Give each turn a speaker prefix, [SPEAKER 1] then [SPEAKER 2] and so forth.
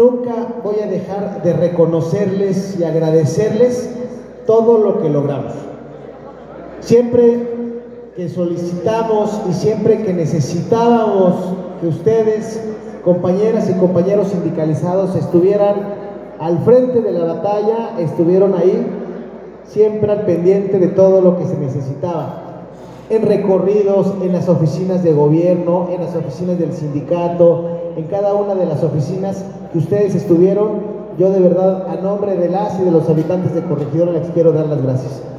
[SPEAKER 1] nunca voy a dejar de reconocerles y agradecerles todo lo que logramos. Siempre que solicitamos y siempre que necesitábamos que ustedes, compañeras y compañeros sindicalizados, estuvieran al frente de la batalla, estuvieron ahí, siempre al pendiente de todo lo que se necesitaba. En recorridos, en las oficinas de gobierno, en las oficinas del sindicato, en cada una de las oficinas que ustedes estuvieron, yo de verdad, a nombre de las y de los habitantes de Corregidora, les quiero dar las gracias.